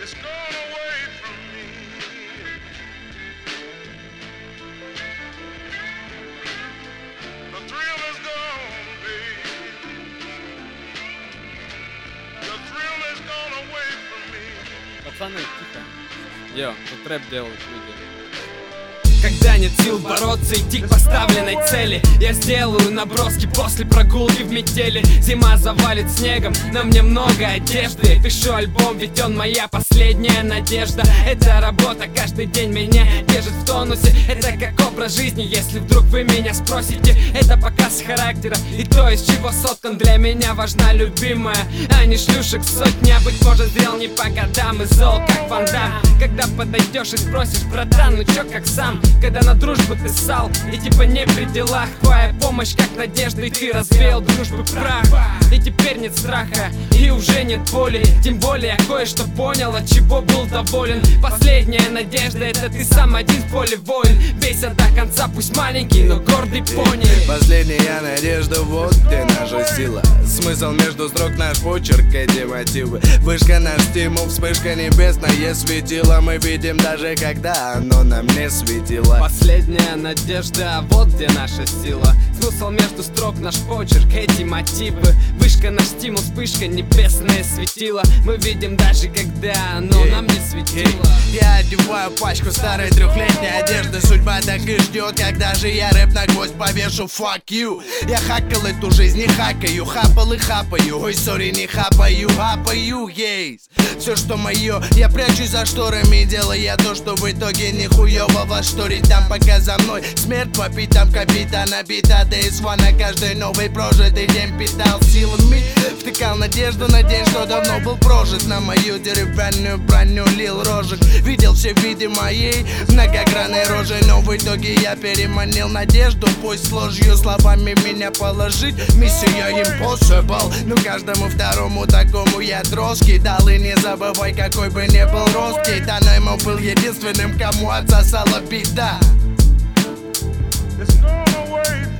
It's gone away from me. The thrill is gone, baby. The thrill is gone away from me. Пацаны, тихо. Йо, тут рэп делают люди. Когда нет сил бороться, идти к поставленной цели, я сделаю наброски после прогулки в метели. Зима завалит снегом, на мне много одежды. Пишу альбом, ведь он моя последняя надежда. Это работа, каждый день меня держит в тонусе. Это как образ жизни, если вдруг вы меня спросите. Это показ характера и то, из чего соткан. Для меня важна любимая, а не шлюшек сотня. Быть может, зрел не по годам и зол, как Ван Дам. Когда подойдешь и спросишь: братан, ну чё, как сам? Когда на дружбу ты ссал, и типа не при делах. Твоя помощь как надежда, и ты развеял дружбы прах. И теперь нет страха, и уже нет боли. Тем более я кое-что понял, от чего был доволен. Последняя надежда — это ты сам один в поле воин. Бейся до конца, пусть маленький, но гордый пони. Последняя надежда, вот где наша сила. Смысл между строк, наш почерк, эти мотивы. Вышка, наш стимул, вспышка небесное светило. Мы видим даже когда оно нам не светило. Последняя надежда, вот где наша сила. Смысл между строк, наш почерк, эти мотивы. Вышка, наш стимул, вспышка, небесное светило. Мы видим даже когда оно нам не светило. Я одеваю пачку старой трехлетней одежды. Судьба так и ждет, когда же я рэп на гвоздь повешу. Fuck you. Я хакал эту жизнь, не хакаю. Хапал и хапаю. Ой, сори, не хапаю, хапаю, есть. Все, что мое, я прячусь за шторами. Делая то, что в итоге нихуево во шторе. Там пока за мной смерть попить, там капитана бита. Days one, на каждый новый прожитый день питал силами. Втыкал надежду на день, что давно был прожит. На мою деревянную броню лил рожек. Видел все виды моей многогранной рожи. Но в итоге я переманил надежду. Пусть с ложью словами меня положить. Миссия impossible. Ну каждому второму такому я дрожки дал. И не забывай, какой бы ни был рост. Тана ему был единственным, кому отсосала беда. It's gone away from me.